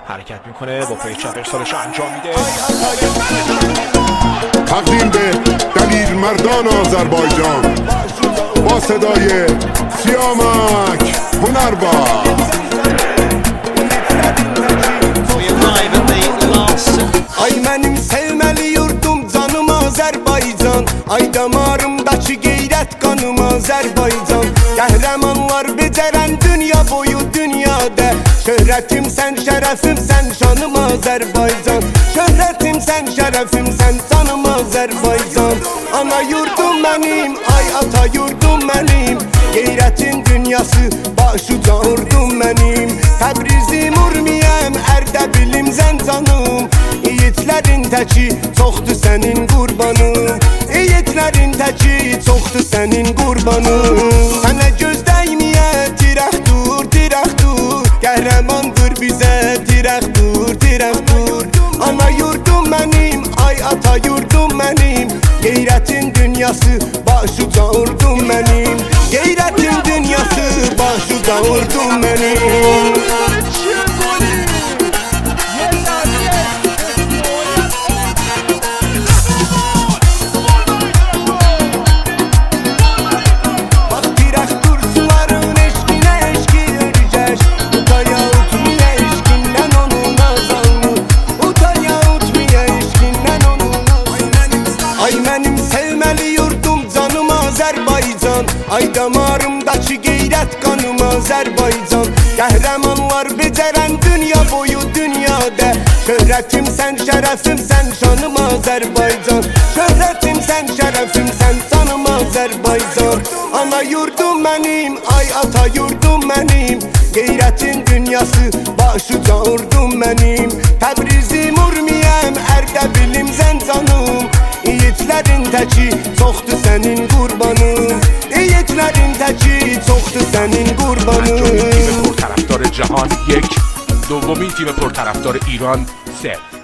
حرکت میکنه با پای چپ ارسالش انجام میده. تقدیم به دلیر مردان آذربایجان با صدای سیامک هنرباز. Ay mənim sevməli yurdum canım Azərbaycan, ay damarımdakı qeyrət qanım Azərbaycan. Qəhrəmanlar becərən dünya boyu dünyada, şöhrətim sən, şərəfim sən, şanım Azərbaycan. Şöhrətim sən, şərəfim sən, canım Azərbaycan. Ana yurdum mənim, ay ata yurdum mənim, qeyrətin dünyası başuca ordum mənim. Təbrizim Urmiyəm, Ərdəbilim Zəncanım, yiğitlərin təki çoxdur sənin qurbanım. Yiğitlərin təki çoxdur sənin qurbanım. Sənə göz dəyməyə tirək dur, tirək dur, qəhrəmandır bizə tirək dur, tirək dur. Ana yurdum mənim, ay ata yurdum mənim, qeyrətin dünyası başuca ordum mənim. Qeyrətin dünyası başuca ordum mənim. Ay damarımdakı qeyrət qanım Azərbaycan. Qəhrəmanlar becərən dünya boyu dünyada, şöhrətim sən, şərəfim sən, şanım Azərbaycan. Şöhrətim sən, şərəfim sən, canım Azərbaycan. Ana yurdum mənim, ay ata yurdum mənim, qeyrətin dünyası başuca ordum mənim. Təbrizim Urmiyəm, Ərdəbilim Zəncanım, yiğitlərin təki çoxdur sənin qurbanım. yiğitlərin təki çoxdur sənin qurbanım. تیم پرطرفدار جهان 1، دومین تیم پرطرفدار ایران 3.